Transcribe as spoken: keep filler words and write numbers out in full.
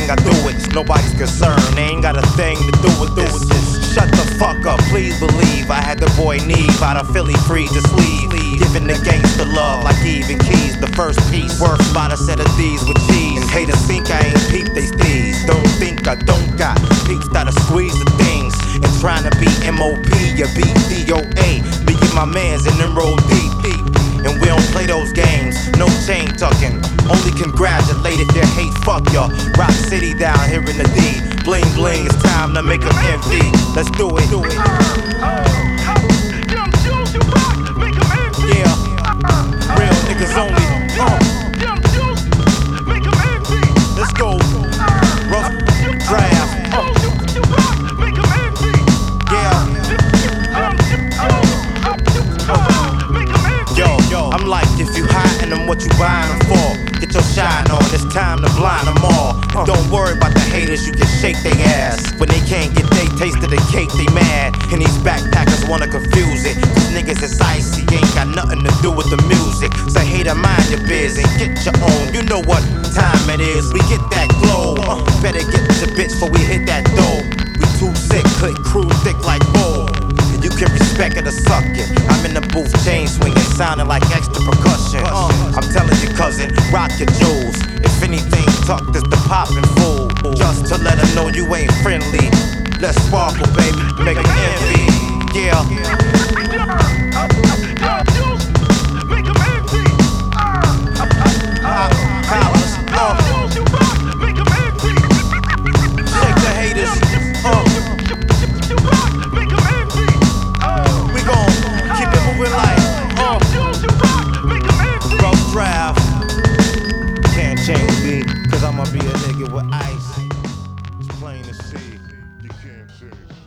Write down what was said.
thing, I do it. It's nobody's concern. They ain't got a thing to do with this. Shut the fuck up, please believe. I had the boy Neve out of Philly free to sleeve. Giving the gangsta love like Eve and Keys. The first piece, worth about a set of D's with cheese. And haters think I ain't peep they steez. Don't think I don't got peeps that'll squeeze the things. And trying to be M O P, you beat D O A. Me and my mans in them roll deep, deep. And we don't play those games, no chain tucking. Only congratulate if you hate, fuck ya. Rock City down here in the D. Bling bling, it's time to make them envy. Let's do it. Do it. Yeah, real niggas only. Uh. Let's go. Rough draft. Uh. I'm like, if you hiding them, what you buying them for? Get your shine on, it's time to blind them all. And don't worry about the haters, you can shake they ass. When they can't get they taste of the cake, they mad. And these backpackers wanna confuse it. Cause niggas is icy, ain't got nothing to do with the music. Say, hater, mind your biz and get your own. You know what time it is, we get that glow. uh, Better get your bitch before we hit that dough. We too sick, couldn't crew thick like bull. You can respect it or suck it. I'm in the booth, chain swinging, sounding like extra percussion. Uh, I'm telling you, cousin, rock your jewels. If anything tucked, is the poppin' fool. Just to let her know you ain't friendly. Let's sparkle, baby, make them envy. Yeah. Collars, uh. Shake the haters. Uh. Can't change me, cause I'ma be a nigga with ice. It's plain to see. You can't change.